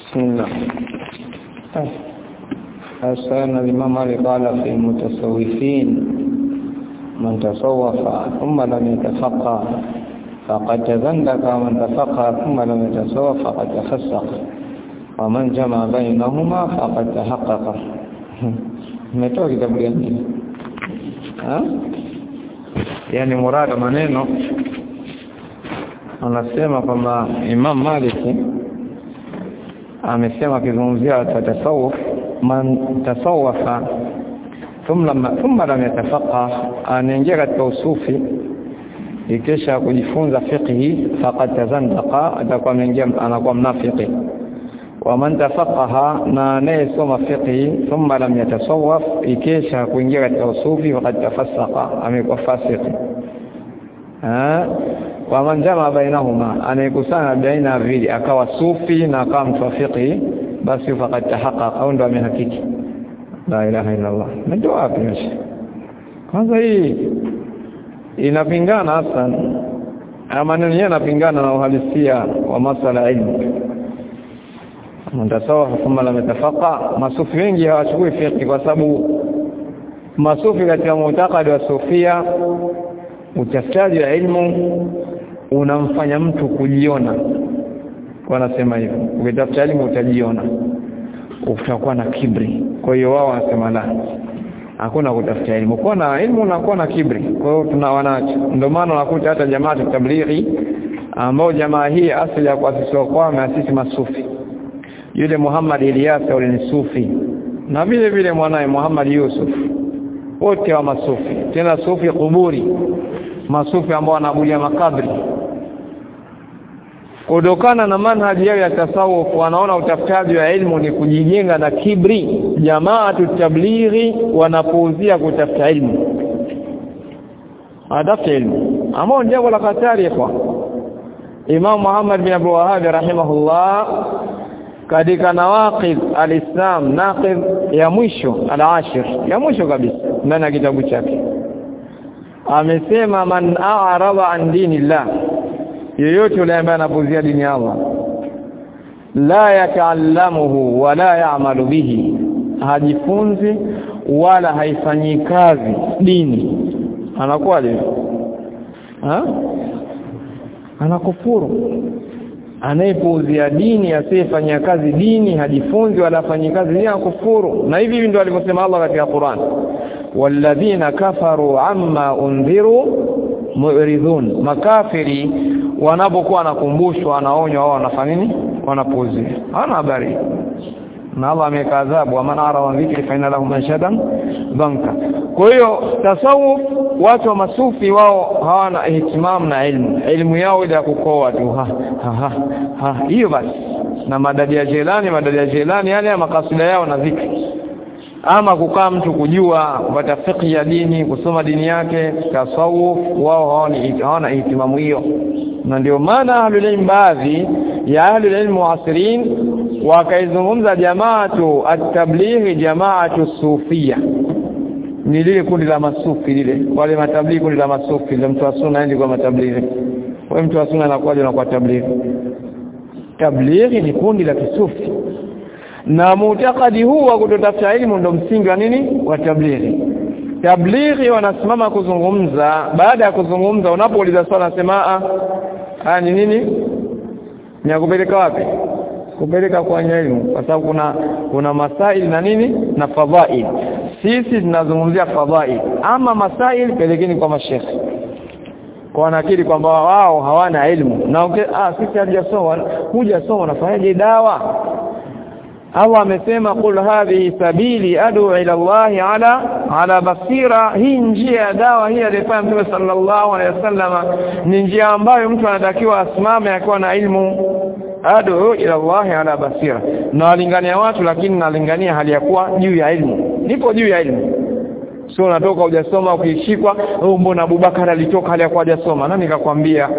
بسم الله. أسألنا الإمام علي قال في المتصوفين من تصوف ثم لم يتفقه فقد تزندق، ومن تفقه ثم لم يتصوف فقد تفسق، ومن جمع بينهما فقد تحقق. Umetoa kitabu gani? Yani murada maneno anasema kwamba Imam Malik amesema kizungumzia tasawuf, man tasawafa thumma lam yatafaqah, anaingia katika usufi ikisha kujifunza fiqhi faqad tazandaqa, atakuwa anaingia anakuwa mnafiki. Wa man tafaqaha, na anayesoma fiqhi thumma lam yatasawwaf, ikisha kuingia katika usufi faqad tafassaqa, amekuwa fasiki. Wa man jamaa bainahuma, anayekusanya baina vili akawa sufi na akawa mtafiki, basi faqad tahaqqaqa, au ndo amehakiki. La ilaha illa Allah. Ndio wapi mshi? Kwanza hii inapingana hasa, maneno yenyewe yanapingana na uhalisia wa masala ilmu. Mtasawafa kama la mtafaqa, masufi wengi hawachukui fiqh kwa sababu masufi katika mutakadi wa sufia, utafutaji wa ilmu unamfanya mtu kujiona. Wanasema hivyo, ukitafuta elimu utajiona, utakuwa na kibri. Kwa hiyo wao wanasema la, hakuna kutafuta elimu, kwa na elimu unakuwa na kibri. Kwa hiyo tunawanacho, ndio maana unakuta hata jamaa ya tablighi ambao jamaa hii asili ya kuasisiwa kwa maasisi masufi. Yule Muhammad Ilyas yule ni sufi, na vile vile mwanae Muhammad Yusuf, wote wa masufi, tena sufi kuburi, masufi ambao wanaabudia makabri. Kutokana na manhaji yao ya tasawuf, wanaona utafutaji wa elimu ni kujijenga na kibri. Jamaa tablighi wanapuuzia kutafuta elimu, adafu elimu ambao ni jambo la hatari. Kwa Imam Muhammad bin Abdul Wahhab rahimahullah, katika nawaqid al-Islam, naqid ya mwisho al-ashir, ya mwisho kabisa ndani ya kitabu chake, amesema man a'rada an dinillah, yeyote yule ambaye anapuzia dini ya Allah, la yata'allamuhu wa la ya'malu bihi, hajifunzi wala haifanyi kazi dini, anakuwa anakufuru. Anayepuuzia dini, asiyefanya kazi dini, hajifunzi wala afanyi kazi dini, anakufuru. Na hivi ndio alivyosema Allah katika Qur'an, walladhina kafaru amma undhiru mu'ridun, makafiri wanapokuwa nakumbushwa, wanaonywa, wao wanafanya nini? Wanapuuzia, hana habari. Na Allah amekadhabu, wa man ara wa dhikri fa inna lahu manshadan banka. Kwa hiyo tasawuf, watu wa masufi wao hawana ihtimam na elimu yao ile ya kukoa tu hiyo basi, na madadi ya Jilani yale ya makasida yao na dhikri. Ama kukaa mtu kujua kupata fiqh ya dini, kusoma dini yake, tasawuf wao hawana ihtimamu hiyo. Na ndio maana ahlul ilm, baadhi ya ahlul ilm muasirin wakaizungumza jamaatu at-tablighi jamaatu sufia, ni lile kundi la masufi lile, wale matablighi kundi la masufi. Ndio mtu wa sunna ndiye kwa matablighi. Wewe mtu wa sunna anakuja na kwa tablighi. Tablighi ni kundi la kisufi, na mutakadi huu wa kutotafuta elimu ndio msingi wa nini? Wa tablighi. Tablighi wanasimama kuzungumza, baada ya kuzungumza unapouliza swali nasema ni nini? Ni kupeleka wapi? Kupeleka kwa elimu, kwa sababu kuna masaili na nini na fadhail. Sisi tunazungumzia fadhail, ama masail pelekeni kwa mashekhi, kwa nakiri kwamba wao hawana elimu. Na sisi hajasoma, hujasoma, nafanyaje dawa? Allah amesema qul hadhihi sabili ad'u ila Allah ala basira. Hii njia ya dawa hii alifanya Mtume sallallahu alaihi wasallam, ni njia ambayo mtu anatakiwa asimame akiwa na ilmu. Ad'u ila Allah ala basira, na alingania watu, lakini nalingania hali ya kuwa juu ya ilmu. Nipo juu ya ilmu, sio unatoka hujasoma ukishikwa, mbona Abubakar alitoka hali ya kuwa hajasoma? Nani kakwambia?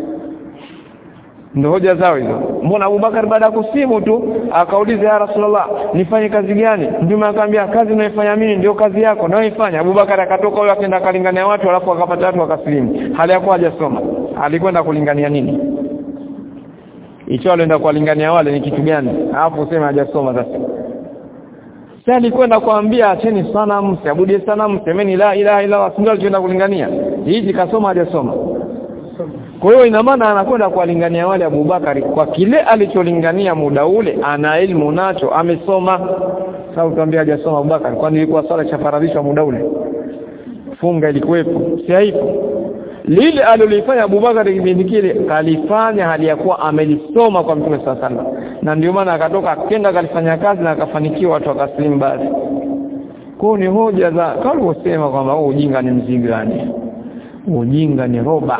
Ndio hoja zao hizo. Mbona Abubakar baada ya kusimu tu akauliza, ya Rasulullah, nifanye kazi gani? Mtume akamwambia, kazi unayofanya mimi ndio kazi yako, na uifanye. Abubakar akatoka huyo akaenda kalingania watu, alafu akapata watu wakasilimu hali ya kuwa hajasoma. Alikwenda kulingania nini? Icho alienda kuwalingania wale ni kitu gani? Alafu useme hajasoma sasa. Sasa alikwenda kuambia acheni sanamu, siabudie sanamu, semeni la ilaha illa Allah, ndio alikwenda kulingania. Hizi kasoma hajasoma. Kwa hiyo ina maana anakwenda kuwalingania wale Abubakari kwa kile alicholingania muda ule, ana elimu nacho, amesoma. Sasa utaambia hajasoma Abubakari, kwani ilikuwa sala chafaradhishwa muda ule? Funga ilikuwepo, si haipo. Lile alilofanya Abubakari kipindi kile kalifanya hali ya kuwa amelisoma kwa Mtume sallallahu alaihi wasallam, na ndio maana akatoka akenda kalifanya kazi na akafanikiwa, watu wakaslimu baadhi. Kwa ni hoja za kama usema kwamba ujinga ni mzigo gani? Ujinga ni roba.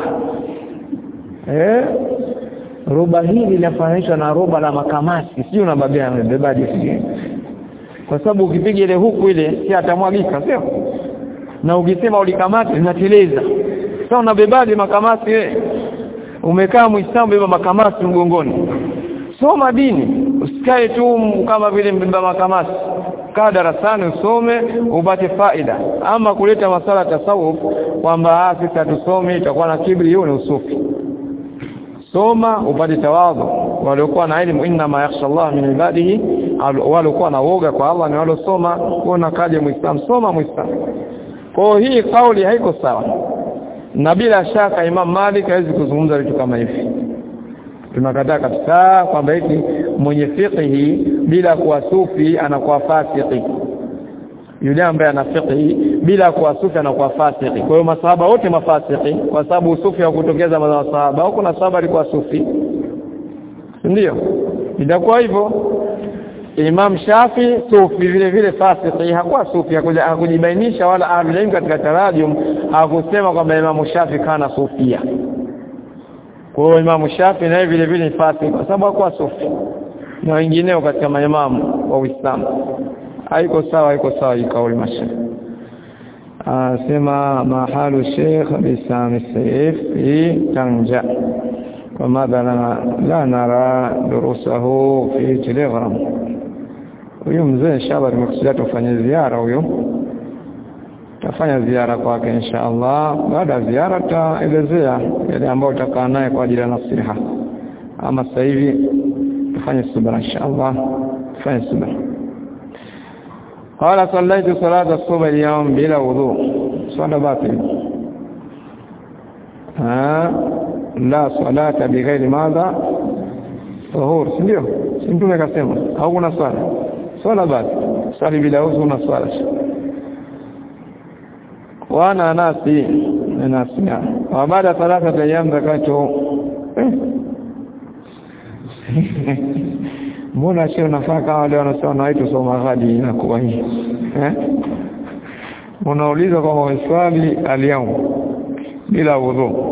Roba hili linafananishwa na roba la makamasi, sio na babea mbebaji sije. Kwa sababu ukipiga ile huku ile si atamwagika, sio? Na ukisema ulikamata linateleza. Sasa unabebaje makamasi wewe? Umekaa Muislamu beba makamasi mgongoni. Soma dini, usikae tu kama vile mbeba makamasi. Kaa darasani usome upate faida. Ama kuleta masala tasawuf kwamba sisi tusome itakuwa na kibri, hiyo ni usufi. Soma upate tawadhu. Waliokuwa na elimu inna ma yakhsha Allah min ibadihi, waliokuwa na woga kwa Allah ni waliosoma. Kuna kaje Muislamu, soma Muislamu. Kwa hii kauli haiko sawa. Na bila shaka Imam Malik hawezi kuzungumza vitu kama hivi. Tunakataa kabisa kwamba eti mwenye fiqhi bila kuwa sufi anakuwa fasiki. Yule ambaye ana fiqhi bila kuwa sufi anakuwa fasiki. Kwa hiyo masahaba wote mafasiki, kwa sababu usufi haukutokeza na masahaba. Huko na sahaba alikuwa sufi. Ndio. Itakuwa hivyo. Imam Shafi sufi vile vile fasiki, hakuwa sufi, hakujibainisha wala ahlul katika tarajum hakusema kwamba Imam Shafi kana sufia. Kwa hiyo Imam Shafi naye vile vile ni fasiki kwa sababu hakuwa sufi. Na wengineo katika maimamu wa Uislamu. Haiko sawa hii kauli mashaikh. Sema mahalu Sheikh Bisam Saif fi Tanja. وماذا لا نرى دروسه في تليجرام. Huyo mzee inshallah tumekusudia tufanye ziara huyo. Tafanya ziara kwake inshallah. Baada ya ziara tutaelezea yale ambayo tutakaa naye kwa ajili ya nasiha. Ama sasa hivi tufanye subra inshallah. Tufanye subra. Qala sallaytu salata as-subh al-yawm bila wudu. Swala batil. La salata bighairi madha tahur, ndio mtume akasema au kuna swala basi swali bila udhu na swala. Wana nasi wa baada salata ayyam zakatu. Mbona sio nafaka wale wanasema waitu soma ghadi na kuwa hii unauliza kama waswali al-yawm bila udhu.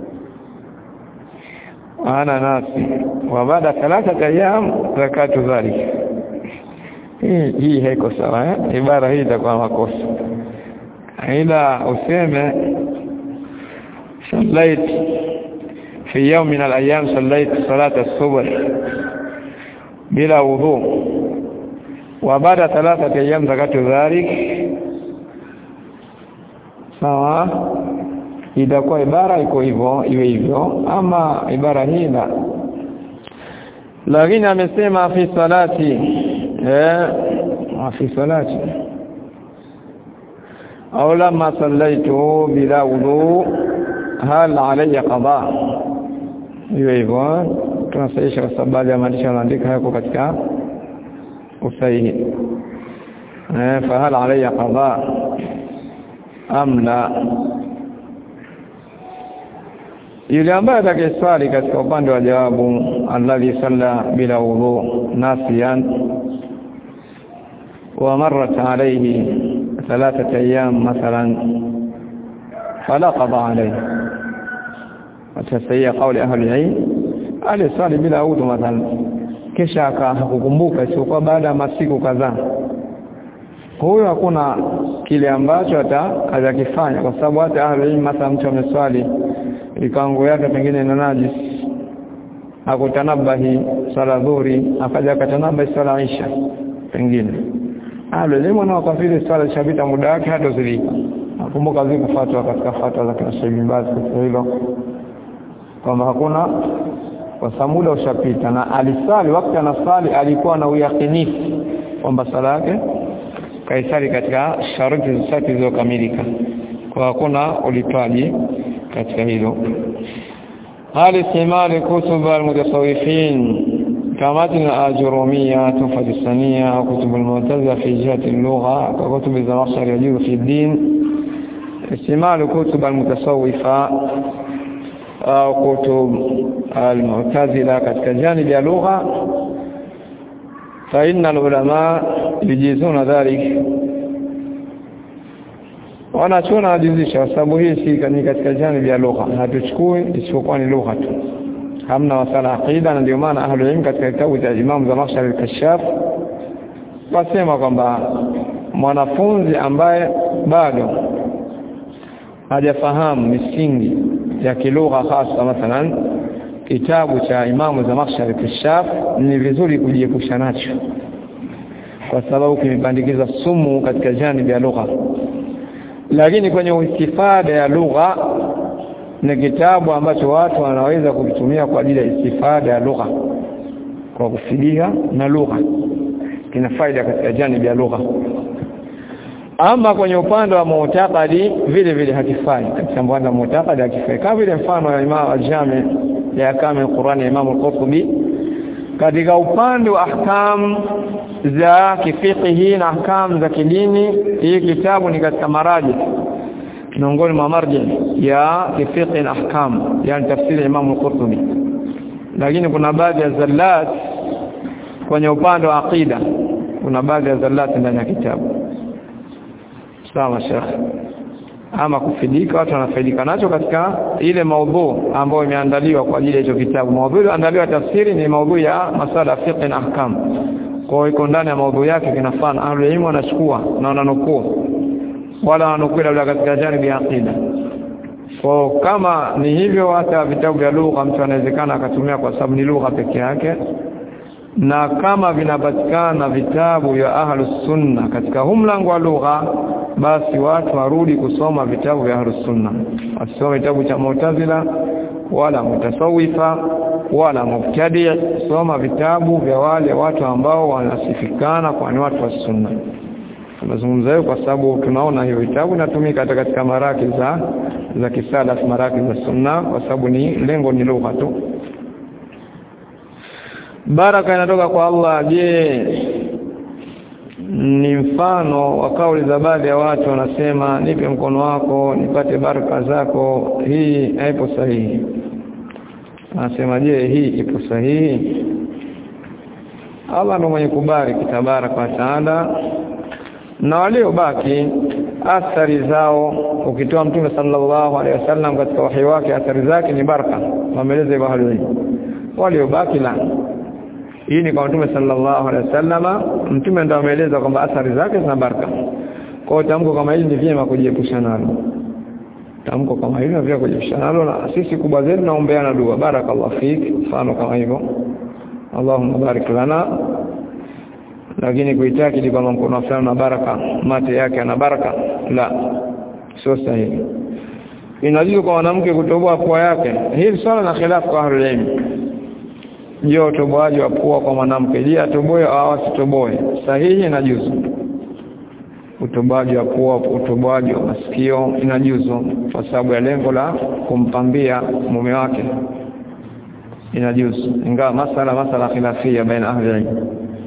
Ana nasi wa baada 3 ayyam zakatu dhalik. Hii haiko sawa ibara hii itakuwa makosa. Ila useme sallait fi yawm min al-ayyam sallait salat as-subh bila wudu wa baada 3 ayyam zakatu dhalik. Sawa, itakuwa ibara iko hivyo iwe hivyo. Ama ibara hii la, lakini amesema fi salati fi salati au lama sallaitu bila wudu hal alayya qada. Iwe hivyo tunasaisha kwa sababu ya maandishi yanaandika hapo katika usahihi. Fa hal alayya qada am la. Yule ambaye atakayeswali katika upande wa jawabu alladhi salla bila wudu nasiyan wa marrat alayhi 3 ayyam mathalan fala qada alayhi. Atasaiya kauli ahli ilm aliswali bila wudu mathalan kisha akakumbuka sio kwa baada ya masiku kadhaa, huyo hakuna kile ambacho atakifanya, kwa sababu hata ahli ilm mathalan mtu ameswali ikango yake pengine na najis akutanabahi sala dhuhuri akaja akatanabahi sala isha pengine leo na wakafiri sala shabita muda wake hata zilika. Nakumbuka zile fatwa katika fatwa za kina Sheikh Baz kwa hilo kwamba hakuna kwa sababu muda ushapita, na alisali wakati anasali alikuwa na uyakinifu kwamba sala yake kaisali katika sharti zote zilizokamilika, kwa hakuna ulipaji katika hilo. hali istimali kutub al-mutasawwifin kama al-ajurumiyya tufadisania au kutub al-mu'tazila fi jihati al-lugha ka kutub al-zawahir yajibu fi din. istimali kutub al-mutasawwifa au kutub al-mu'tazila katika janibi ya lugha, fa inna al-ulama yujizuna dhalik, wanachona wajizisha kwa sababu hii si ni katika janibi ya lugha, hatuchukui isipokuwa ni lugha tu, hamna wasala aqida. Na ndio maana ahlul ilm katika kitabu cha Imam Zamakhshari al-Kashaf wasema kwamba mwanafunzi ambaye bado hajafahamu misingi ya kilugha, hasa mathalan kitabu cha Imam Zamakhshari al-Kashaf, ni vizuri kujiepusha nacho kwa sababu kimepandikiza sumu katika janibi ya lugha. Lakini kwenye istifada ya lugha ni kitabu ambacho watu wanaweza kukitumia kwa ajili ya istifada ya lugha, kwa kufidia na lugha, kina faida katika janibi ya lugha. Ama kwenye upande wa mu'taqadi vile vile hakifai, katika upande wa mu'taqadi hakifai. Kama vile mfano wa Imam al-Jami' ya Kamil Qur'an ya Imam al-Qurtubi, katika upande wa ahkam za kifiqhi na ahkam za kidini, hii kitabu ni katika maraji miongoni mwa marji ya kifiqhi na ahkam, yani tafsiri Imam al-Qurtubi. Lakini kuna baadhi ya zallat kwenye upande wa aqida, kuna baadhi ya zallat ndani ya kitabu. Sawa Sheikh, ama kufidika watu wanafaidika nacho katika ile maudhu ambayo imeandaliwa kwa ajili ya hicho kitabu. Maudhu iliyoandaliwa tafsiri ni maudhu ya masala fiqh na ahkam, kwa hiyo iko ndani ya maudhu yake, kinafana ahlul ilm wanachukua na wananukuu, wala wanukuu labda katika janibi ya aqida. Kwa kama ni hivyo, hata vitabu vya lugha mtu anawezekana akatumia kwa sababu ni lugha peke yake, na kama vinapatikana vitabu vya ahlus sunna katika mlango wa lugha, basi watu warudi kusoma vitabu vya ahlus sunna, wasome vitabu cha Mu'tazila wala mutasawwifa wala mubtadi'. Soma vitabu vya wale watu ambao wanasifikana kwa ni watu wa sunna. Tunazungumza hiyo kwa sababu tunaona hiyo vitabu inatumika katika maraki za kisalaf, maraki za sunna, kwa sababu ni lengo ni lugha tu. Baraka inatoka kwa Allah. Je, ni mfano wa kauli za baadhi ya watu wanasema nipe mkono wako nipate baraka zako? Hii haipo sahihi. Anasema je, hii ipo sahihi? Allah ndiye mwenye kubariki tabaraka wa taala, na waliobaki athari zao, ukitoa Mtume sallallahu alaihi wasallam katika wahi wake, athari zake ni baraka, wameleza hivyo halini. Waliobaki la, hii ni kwa Mtume sallallahu alaihi wasallam. Mtume ndio ameeleza kwamba athari zake zina baraka. Kwa hiyo tamko kama hili ni vyema kujiepusha nalo, tamko kama hili ni vyema kujiepusha nalo, na sisi kubwa zetu naombeana dua, barakallahu fik, mfano kama hivyo, Allahumma barik lana. Lakini kuitakidi kama mkono fulani na baraka, mate yake ana baraka, la, sio sahihi. Inajuzu kwa mwanamke kutoboa pua yake, hili swala na khilafu kwa ahlul ilm. Je, utoboaji wa pua kwa mwanamke, je atoboe au asitoboe? Sahihi inajuzu. Utoboaji wa pua, utoboaji wa masikio inajuzu kwa sababu ya lengo la kumpambia mume wake, inajuzu, ingawa masala khilafia baina ahli ilm.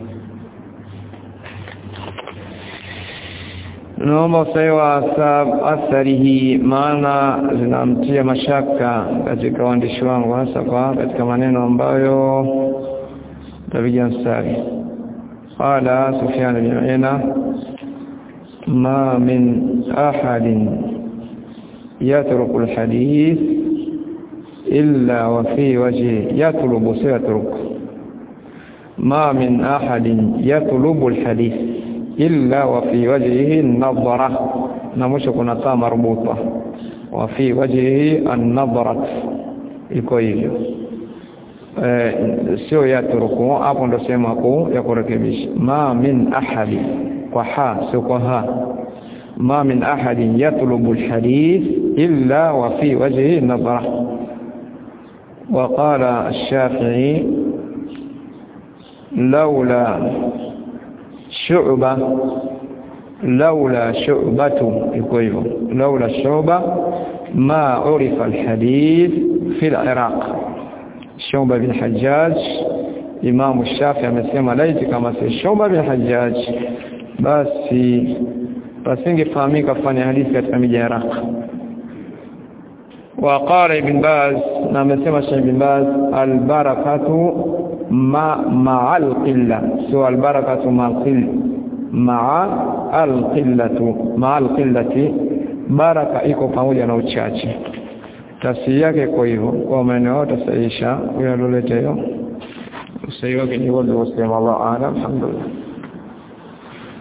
Naomba usawa atharihi, maana zinamtia mashaka katika waandishi wangu, hasa kwa katika maneno ambayo tabijan mstari. Qala Sufyan bin Uyayna, ma min ahadin yatruku alhadith illa wa fi wajhi yatlubu sayatruk. Ma min ahadin yatlubu alhadith illa wa fi wajhihi an-nadhara, na mwisho kuna taa marbuta, wa fi wajhihi an-nadhara, iko hivyo. Sio yatruku, hapo ndo sema ya kurekebisha. Ma min ahadi, kwa ha sio kwa ha. Ma min ahadin yatlubu al-hadith illa wa fi wajhihi an-nadhara, وقال الشافعي لولا شعبة لولا شعبة ما عرف الحديث في العراق. شعبة بن الحجاج إمام الشافعي amesema laiti kama si Shu'ba bin Hajjaj basi pasingefahamika kufanya hadithi katika miji ya Iraq. وقال ابن باز amesema Sheikh Ibn Baz al-barakatu مع القلة سو البركة مع القلة baraka iko pamoja na uchache. Tafsiri yake kwa hivyo kwa maana yote sahihisha uyaloleta hiyo usahihi wake ni wale wasema Allah alhamdulillah.